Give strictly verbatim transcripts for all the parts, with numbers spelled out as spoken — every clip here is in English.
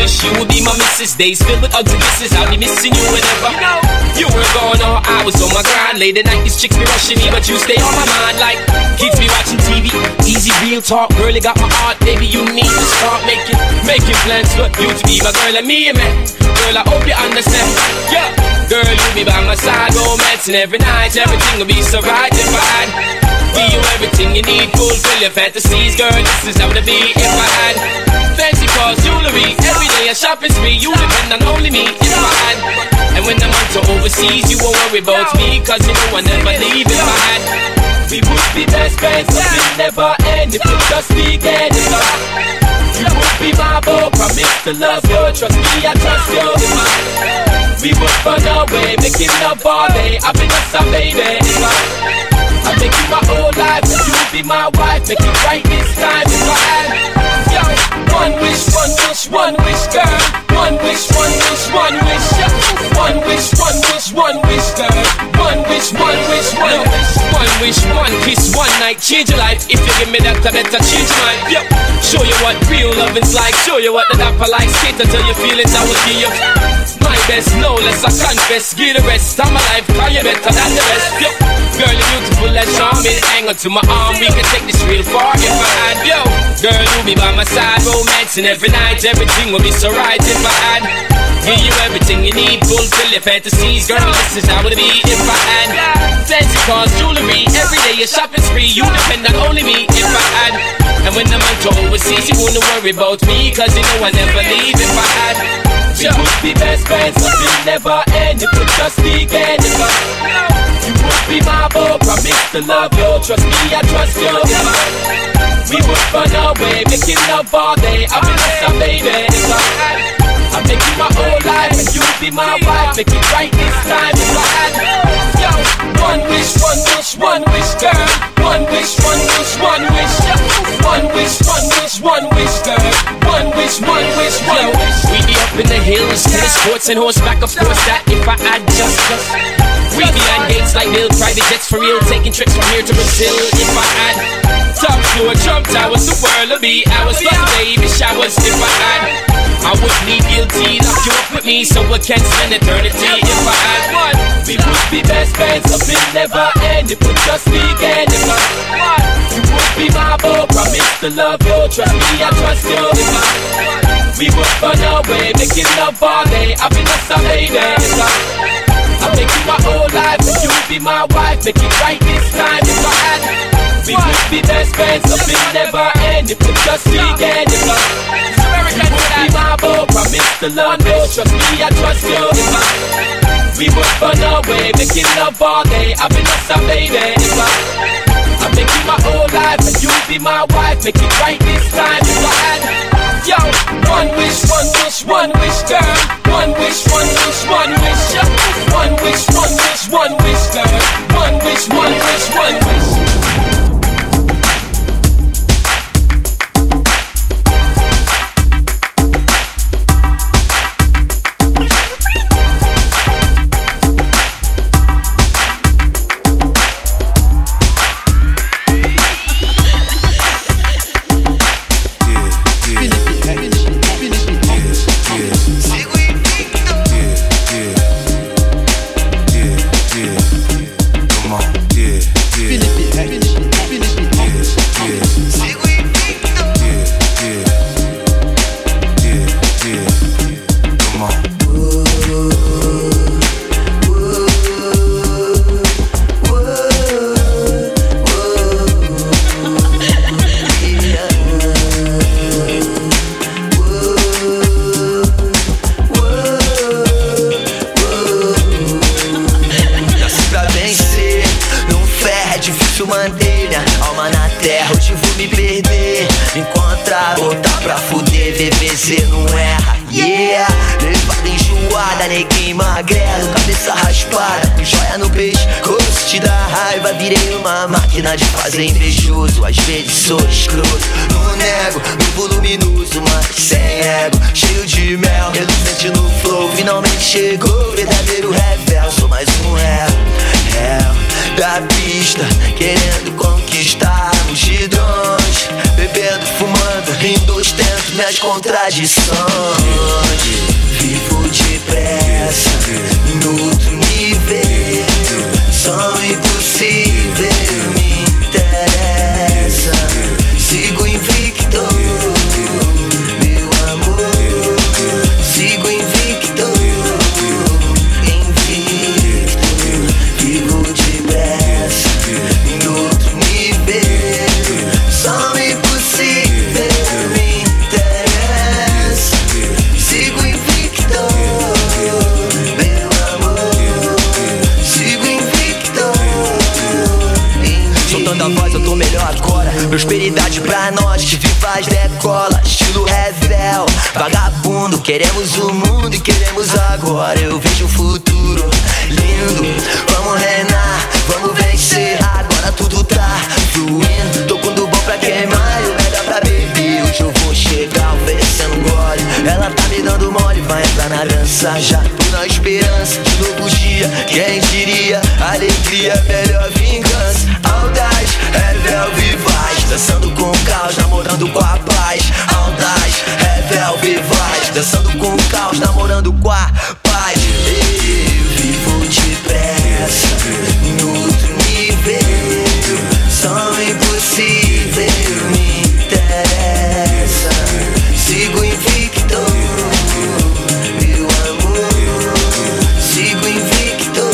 wish you would be my missus. Days filled with ugly kisses, I'll be missing you whenever you know you were gone or I was on my grind. Late at night, these chicks be rushing me, but you stay on my mind like keeps me watching T V. Easy real talk, girl, you got my heart, baby. You need to start making making plans for you to be my girl and me, man. Girl, I hope you understand. Yeah, girl, you be by my side, romancing every night. Everything will be so right if I had give you everything you need, fulfill your fantasies, girl. This is how it be if I had fancy cars, jewelry, every day a shopping spree. You depend on only me if I had. And when I'm out to overseas, you won't worry about me, cause you know I never leave if I had. We would be best friends, but we never end if we just began. If I you would be my boy, promise to love you. Trust me, I trust you. If I we would run away, making love all day. I've been a baby. If I I make you my whole life, and you be my wife. Make it right this time if I had. Yo, one wish, one wish, one wish, girl. One wish, one wish, one wish. One wish, one wish, one wish, girl. One wish, one wish, one wish. One wish, one kiss, one night, change your life. If you give me that, I better change mine. Yo, show you what real love is like. Show you what the dapper like. Skate until you feel it, I will give you my best. No less, I confess. Give the rest of my life, cause you better than the rest. Yo, girl, you're beautiful as charming. Hang on to my arm, we can take this real far if I had. Yo, girl, you'll be by my side, romancing every night. Everything will be so right if I had. Give you everything you need, fulfill your fantasies. Girl, this is how it be if I had. Fancy cars, jewelry, every day a shopping spree. You depend on only me if I had. And when I'm out to overseas, you won't worry about me, cause you know I never leave if I had. We would be best friends, but we'll never end if we just began. If I you would be my boy, promise to love you. Trust me, I trust you. If I we would run away, making love all day. I've been a baby. If I I make you my whole life, and you be my wife. Make it right this time if I had. Yo, one wish, one wish, one wish, girl. One wish, one wish, one wish. One wish, one wish, one wish, girl. One wish, one wish, one wish. We be up in the hills, tennis courts and horseback, of course. That if I had just, just we be on gates like Bill, private jets for real, taking trips from here to Brazil. If I had top floor, Trump towers, the world would be ours. But baby showers if I had. I would plead guilty, lock you up with me so I can spend eternity. If I had one, we would be best friends, but we'll never end if we just began. If I you would be my boy, promise to love you. Trust me, I trust you. If I we would run away, making love all day. I've been a baby. If I I make you my whole life, and you be my wife. Make it right this time if I had. We would be best friends, but we'll never end if we just began. If I you would be my boy, promise to love you. Trust me, I trust you. If I we would run away, making love all day. I've been a baby. If I I make you my whole life, and you be my wife. Make it right this time if I had. Yo, one wish, one wish, one wish, girl. One wish, one wish, one wish. One wish, one wish, one wish, girl. One wish, one wish, one wish. De fazer invejoso, às vezes sou escroto. Não nego, no voluminoso, mas sem ego. Cheio de mel, reluzente no flow. Finalmente chegou, verdadeiro revel. Sou mais um réu, réu da pista, querendo conquistar multidões. Bebendo, fumando, rindo, ostento minhas contradições. Vivo depressa, em outro nível. Som impossível me interessa. Sigo invicto, meu amor. Sigo invicto, invicto. Vivo depressa, em outro nível. Som impossível me interessa. Sigo invicto, meu amor. Sigo invicto, invicto. Soltando a voz eu tô melhor agora. Prosperidade pra nós que vivaz decola. Estilo revel, vagabundo. Queremos o mundo e queremos agora. Eu vejo o futuro lindo. Vamos reinar, vamos vencer. Agora tudo tá fluindo. Tô com do bom pra queimar e o melhor pra beber. Hoje eu vou chegar oferecendo um gole. Ela tá me dando mole, vai entrar na dança já. Tô na esperança de novo dia. Quem diria, alegria é melhor vingança. Audaz, revel, vivaz. Dançando com o caos, namorando com a paz. Audaz, revel, vivaz. Dançando com o caos, namorando com a paz. Eu vivo depressa, em outro nível. Som impossível me interessa. Sigo invicto, meu amor. Sigo invicto,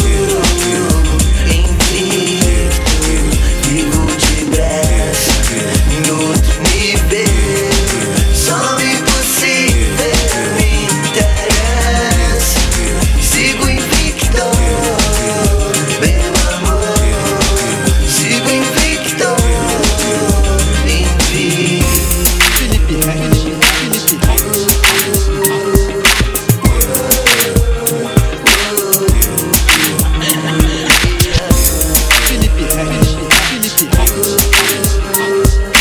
invicto. Vivo depressa, em outro nível. Som impossível me interessa. Sigo invicto, meu amor. Sigo invicto, invicto. Felipe Ret, Felipe Felipe Ret, Felipe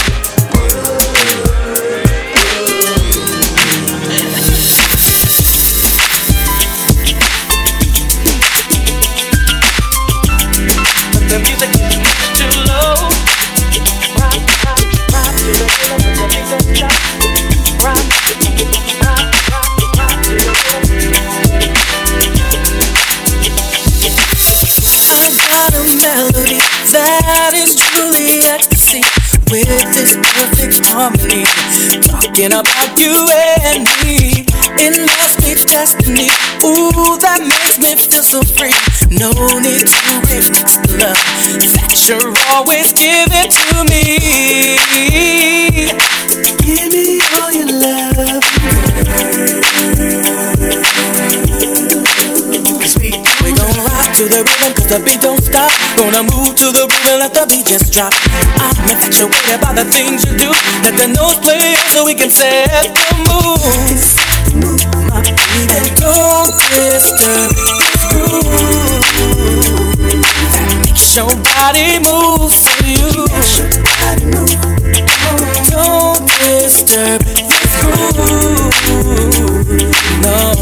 The music is too low. Rock, rock, rock to the rhythm of the music. Rock, rock, rock, rock to the rhythm. I've got a melody that is truly ecstasy, with this perfect harmony, talking about you and me. It must be destiny. Ooh, that makes me feel so free. No need to reflex the love that you're always giving to me. Give me all your love. Cause we, we gon' rock to the rhythm, cause the beat don't stop. Gonna move to the rhythm, let the beat just drop. I'm infatuated by the things you do. Let the notes play so we can set the mood. My feet and don't disturb this groove that makes your body move for you. Don't disturb this groove, no.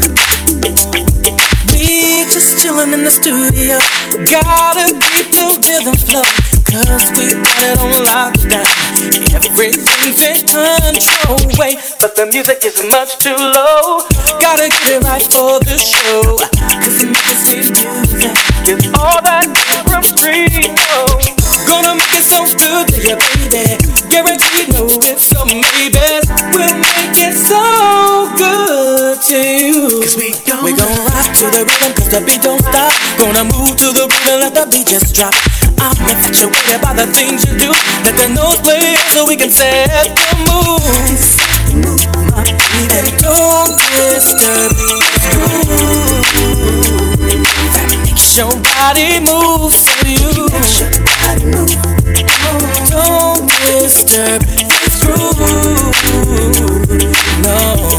We just chillin' in the studio, gotta keep the rhythm flow, cause we got it on lockdown. Everything's in control, wait, But the music is much too low. gotta get it right for the show. Cause the same music It's all that comes from street. Oh, gonna make it so good to you, baby. Guaranteed, no it's a maybe. We'll make it so good to you. Cause we gon' we gon' rock to the rhythm, cause the beat don't stop. Gonna move to the rhythm, let the beat just drop. I'm infatuated by the things you do. Let the notes play so we can set the mood. And don't disturb this groove that makes your body move for you. Don't disturb this groove, no.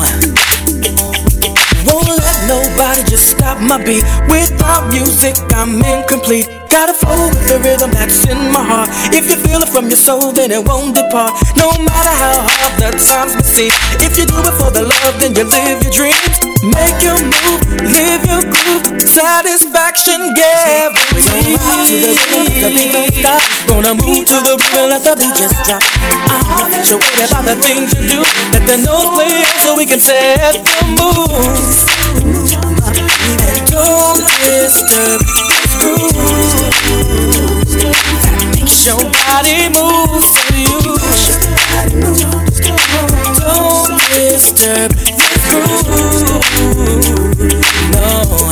Won't let nobody just stop my beat. Without music, I'm incomplete. Gotta flow with the rhythm that's in my heart. If you feel it from your soul, then it won't depart. No matter how hard the times may seem, if you do it for the love, then you live your dreams. Make your move, live your groove. Satisfaction, yeah. We gon' ride to the rhythm, the beat don't stop. Gonna move to the rhythm and let the beat just drop. Ah, so what about the things you do? Let the notes play so we can set the mood. And don't disturb this groove. Makes your body move for you. Don't disturb this groove. No.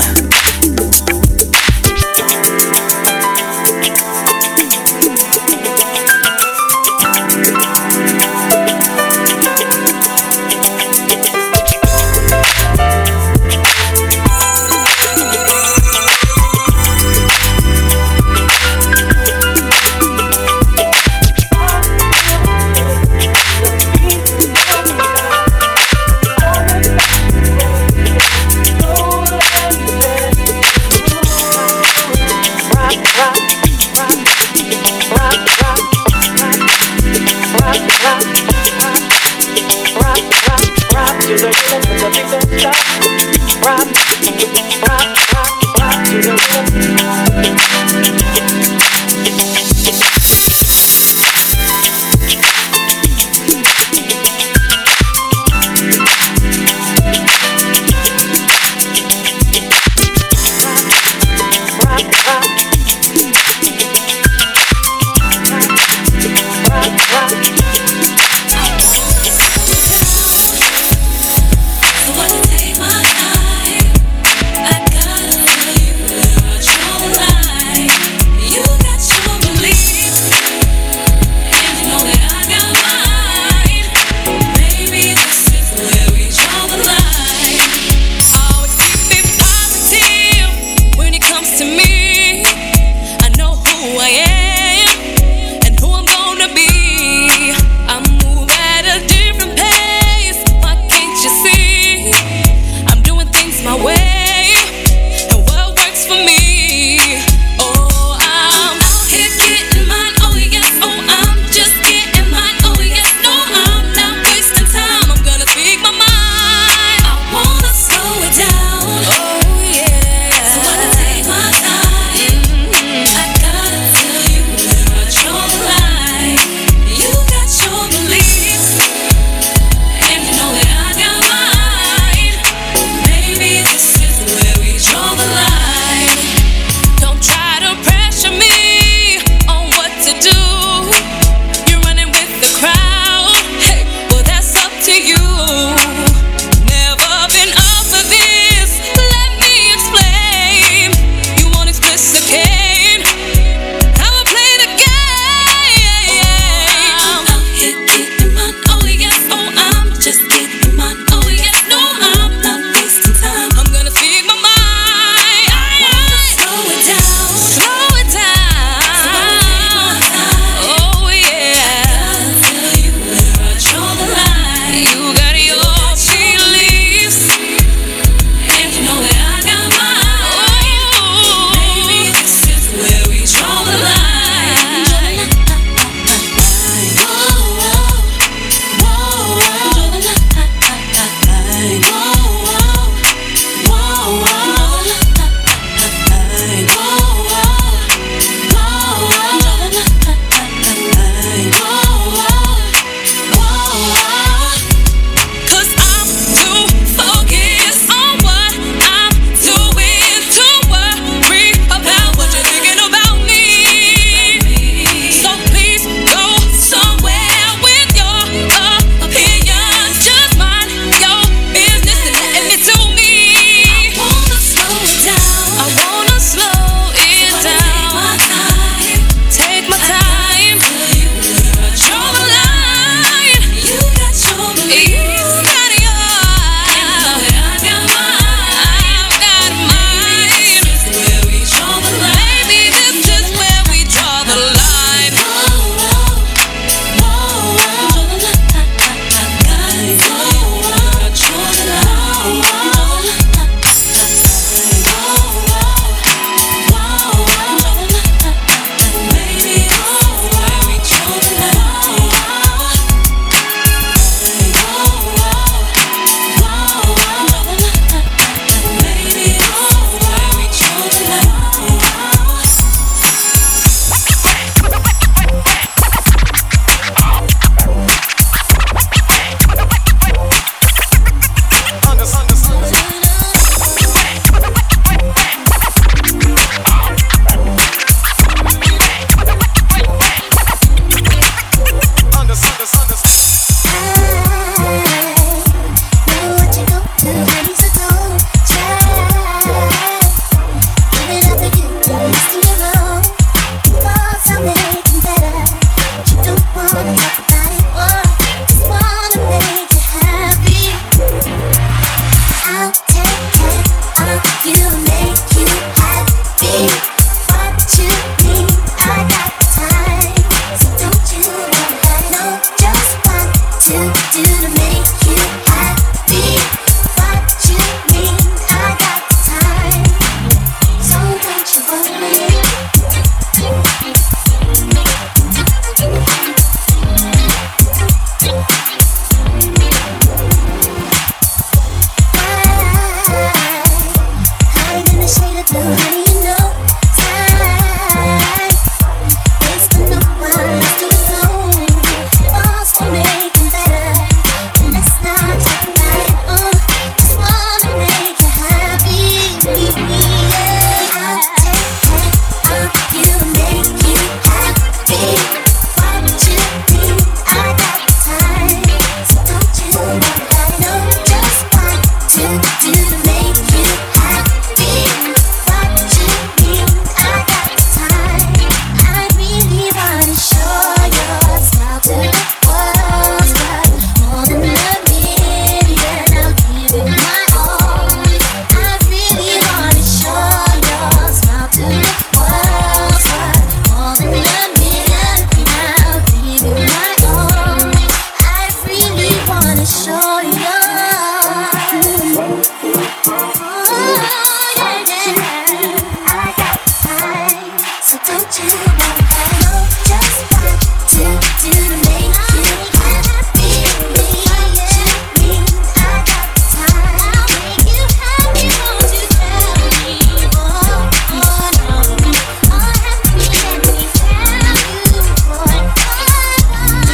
don't you know I know just what to do to make you happy? Should mean I got the time. I'll make you happy, won't you tell me? Oh, oh no, oh happy, let me tell you, boy. Oh,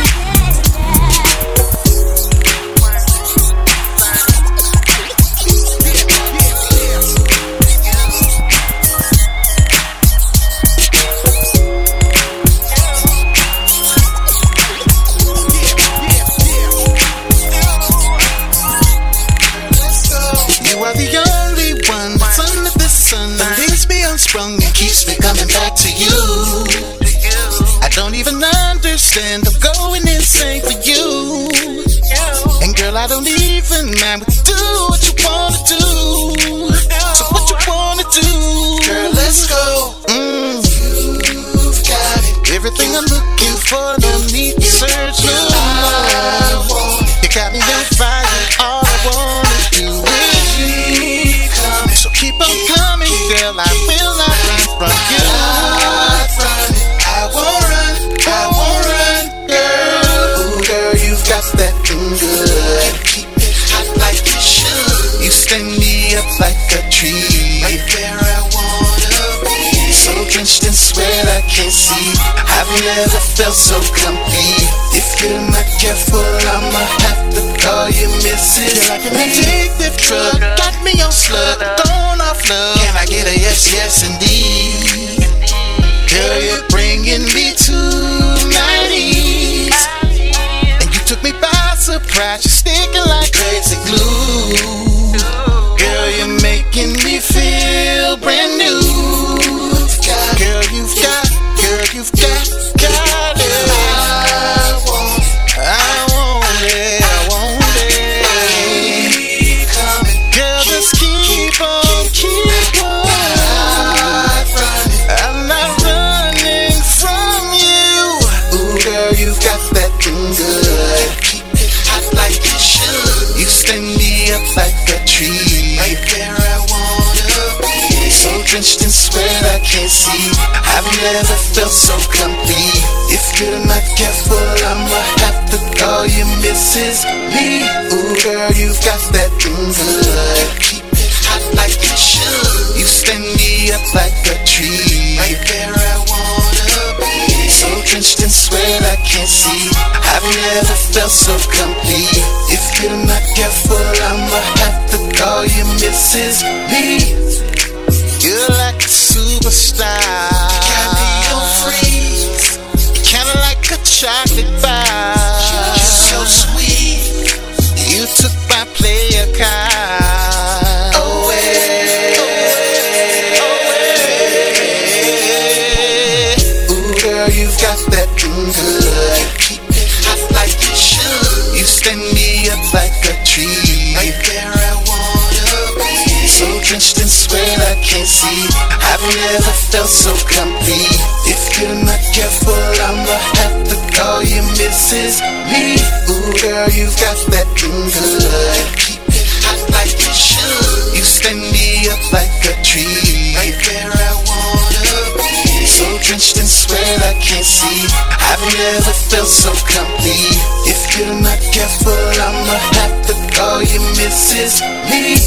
sprung and keeps me coming back to you. I don't even understand, I'm going insane for you. And girl, I don't even mind, but do what you wanna do. So what you wanna do? Girl, let's go. Mm. You've got it. Everything I'm looking for, no need to search no more. You got me on fire, all I wanna do is you. So keep on coming, girl, I will not run from you. I won't run, I won't run, girl. Ooh, girl, you've got that thing good. Keep it hot like you should. You stand me up like a tree. Right there I wanna be. So drenched in sweat I can't see. I've never felt so complete. If you're not careful, I'ma have to call you Missus You're like an addictive drug, got me on slug, thrown off love. Can I get a yes, yes indeed? Girl, you're bringing me to my knees. And you took me by surprise, you're sticking like crazy glue. Girl, you're making me feel brand new. Girl, you've got, girl, you've got, got it. I want, I want it, I want it. Keep coming, girl, just keep on, keep on. I'm not running from you. Ooh, girl, you've got that thing good. Keep it hot like you should. You stand me up like a tree. Right there I wanna be. So drenched in sweat I can't see. I've never felt so complete. If you're not careful, I'ma have to call you Missus Lee. Ooh, girl, you've got that thing good. Keep it hot like you should. You stand me up like a tree. Right there I wanna be. So drenched in sweat I can't see. I've never felt so complete. If you're not careful, I'ma have to call you Missus Lee. You're like a superstar. Got me on freeze. Kinda like a chocolate bar. You're so sweet. You took my player card away. Ooh, girl, you've got that thing good. Keep it hot like you should. You stand me up like a tree. Right there I wanna be. So drenched in sweat I can't see. I've never felt so complete. If you're not careful, I'ma have to call you Missus Lee. Ooh, girl, you've got that thing good. Keep it hot like you should. You stand me up like a tree. Right there I wanna be. So drenched in sweat I can't see. I've never felt so complete. If you're not careful, I'ma have to call you Missus Lee.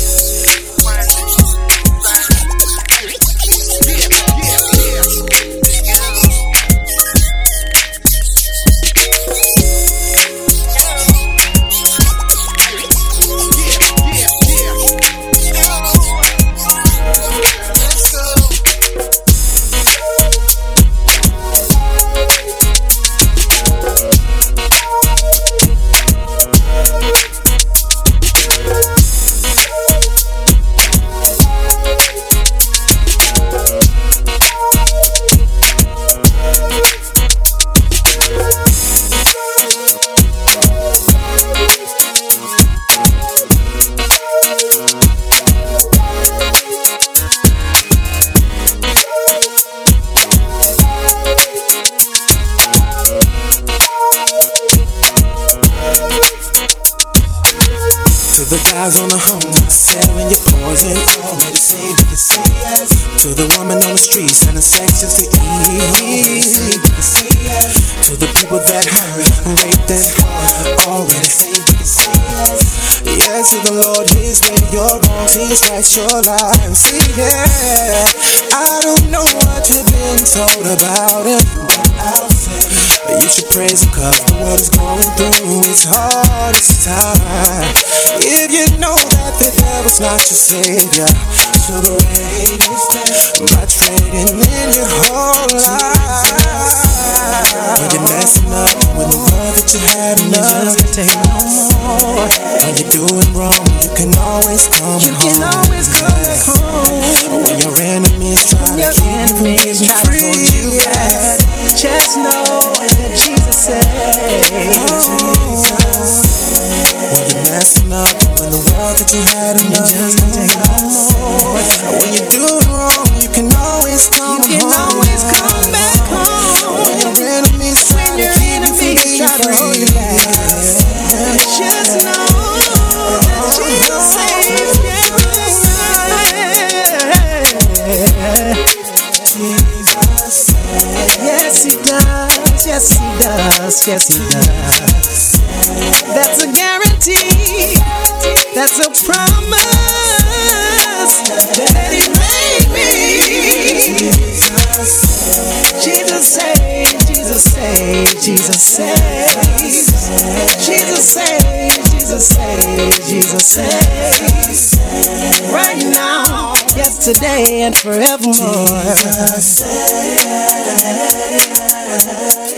the guys on the home, selling your poison, already saved, you can say yes. To the woman on the streets and the sex just to eat, you can say yes. To the people that hurt, raped and already saved, you can say yes. Yes to the Lord, His way, your wrongs, His rights, your life. See, yeah, I don't know what you've been told about Him, but I'll say you should praise Him, cause the world is going through its hardest time. If you know that the devil's not your savior, so go ahead by trading in your whole life. When you're messing up, when the love that you had enough can take no more. When you're doing wrong, you can always come you home. You can always come back home. When your enemies try to keep you free, you back, just know that Jesus saves. When you're messing up, when the world that you had enough just can't take no more. When you're doing wrong, you can always come home. You can always come back home. When your enemies try to keep you free, just know that Jesus saves. Jesus saves. Yes, He does. Yes, He does. Yes, He does. That's a guarantee. That's a promise that He made me. Jesus saves. Jesus saves. Jesus saves. Jesus saves. Jesus saves. Jesus saves. Right now, yesterday, and forevermore. Jesus saves.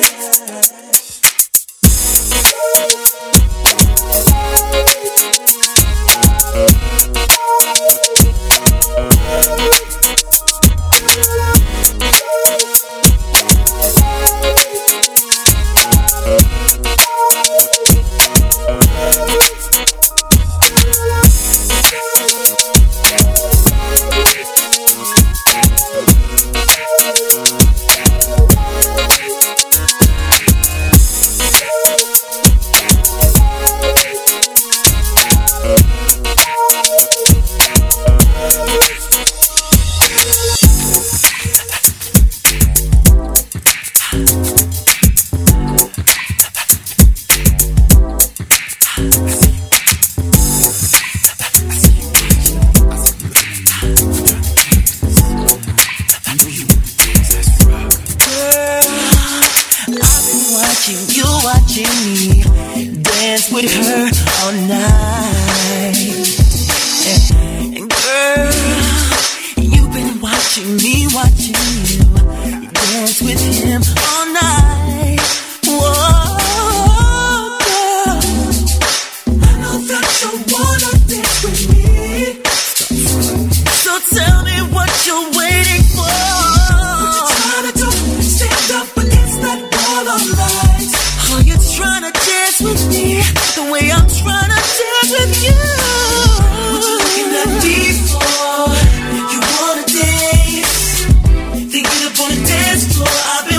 Thinking up on the dance floor, I've been